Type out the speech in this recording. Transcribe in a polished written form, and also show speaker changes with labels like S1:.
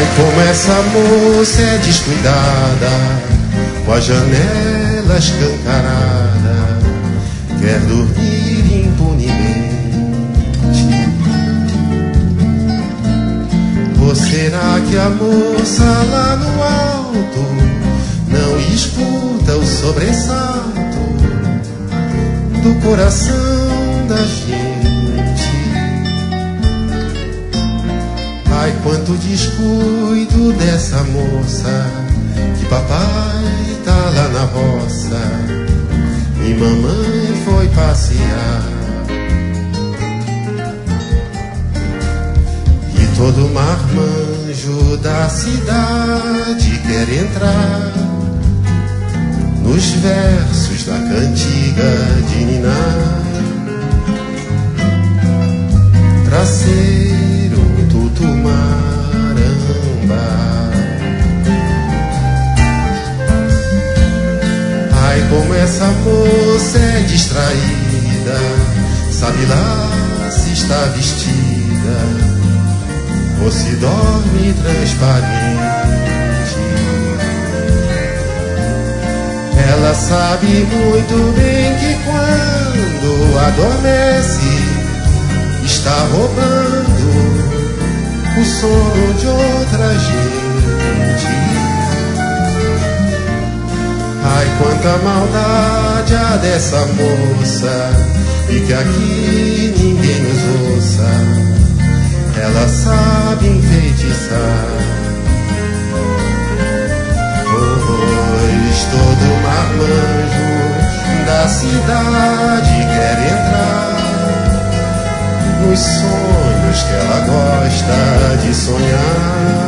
S1: Ai, como essa moça é descuidada, com as janelas escancaradas, quer dormir impunemente. Ou será que a moça lá no alto não escuta o sobressalto do coração da gente? Ai, quanto descuido dessa moça, que papai tá lá na roça e mamãe foi passear. E todo marmanjo da cidade quer entrar nos versos da cantiga de ninar, pra ser um tutumaramba. Ai, como essa moça é distraída, sabe lá se está vestida ou se dorme transparente. Ela sabe muito bem que quando adormece está roubando o sono de outra gente. Ai, quanta maldade há dessa moça, e que aqui ninguém nos ouça. Ela sabe enfeitiçar, pois todo marmanjo da cidade quer entrar nos sonhos que ela gosta de sonhar.